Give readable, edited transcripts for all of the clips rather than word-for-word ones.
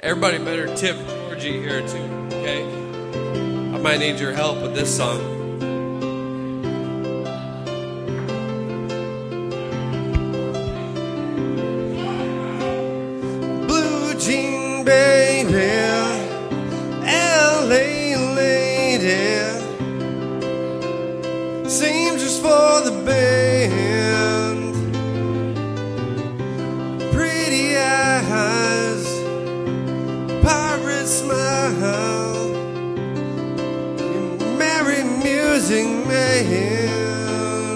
Everybody better tip Georgie here too, okay? I might need your help with this song. Blue jean baby, LA lady, seamstress for the band, pretty eyes, pirate smile, merry music man,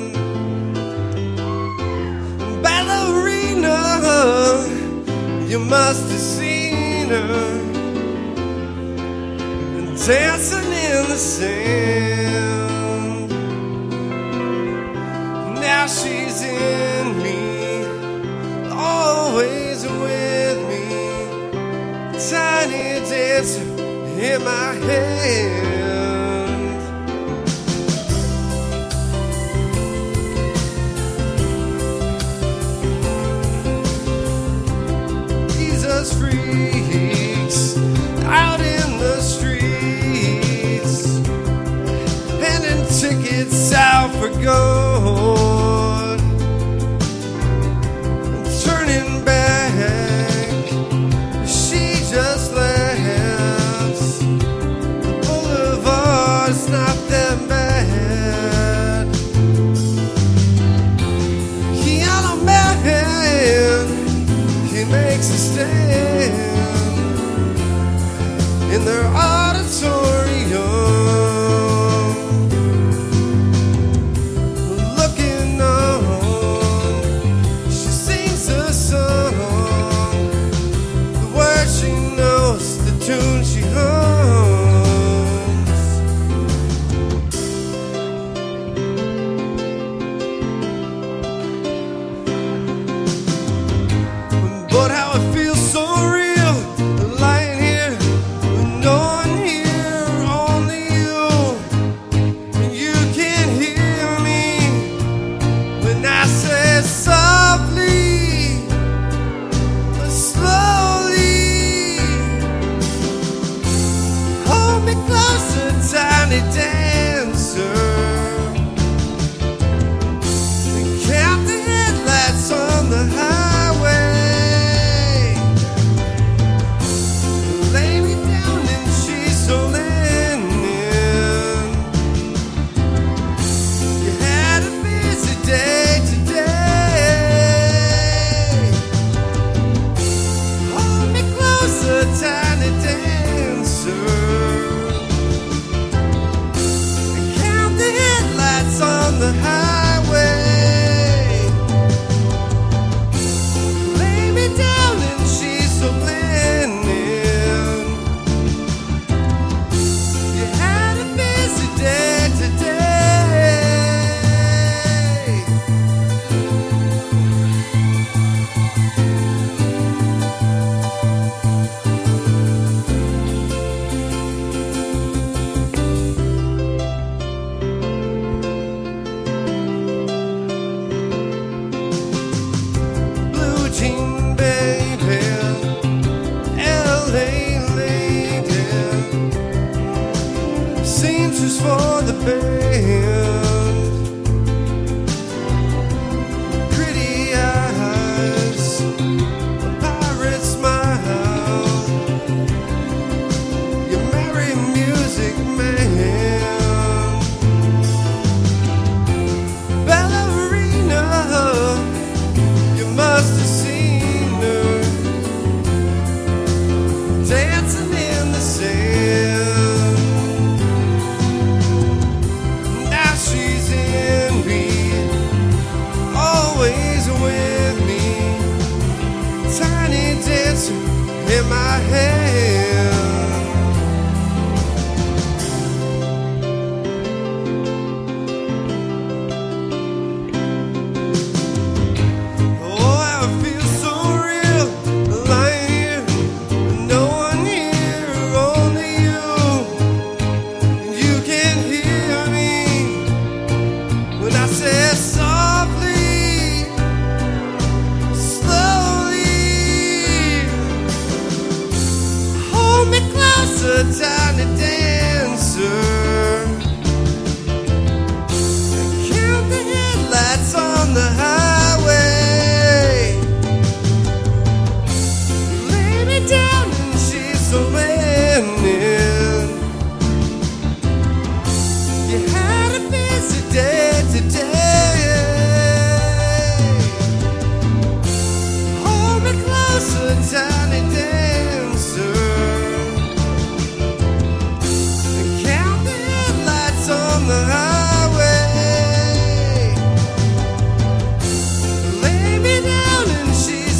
ballerina, you must have seen her dancing in the sand. Now she's in me, always with me, tiny dancer in my hand. Jesus freaks out in the streets, handing tickets out for gold, turning back, she just laughs. The boulevard's not that bad. Yellow man, he makes a stand in their auditorium, looking on. She sings a song, the words she knows, the tune she hums. But how it feels so real, lying here, no one here, only you. And you can't hear me when I say softly, slowly. Hold me closer, tiny dancer. And count the headlights on the highway. Lay me down and she's holding in. You had a busy day today. Hold me closer, tiny dancer. And count the headlights on the highway.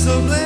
so blessed.